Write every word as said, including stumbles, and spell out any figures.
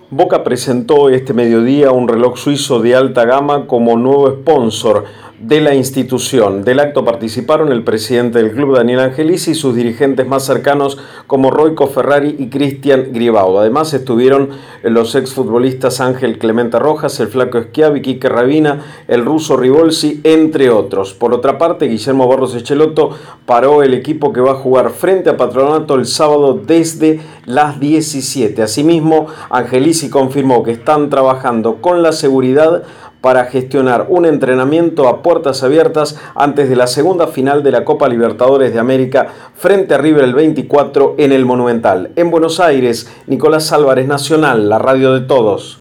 Boca presentó este mediodía un reloj suizo de alta gama como nuevo sponsor de la institución. Del acto participaron el presidente del club, Daniel Angelici, y sus dirigentes más cercanos como Royco Ferrari y Cristian Gribaudo. Además estuvieron los exfutbolistas Ángel Clemente Rojas, el Flaco Schiavi, Quique Rabina, el ruso Ribolsi, entre otros. Por otra parte, Guillermo Barros Echeloto paró el equipo que va a jugar frente a Patronato el sábado desde las diecisiete. Asimismo, Angelici confirmó que están trabajando con la seguridad para gestionar un entrenamiento a puertas abiertas antes de la segunda final de la Copa Libertadores de América frente a River el veinticuatro en el Monumental. En Buenos Aires, Nicolás Álvarez, Nacional, la radio de todos.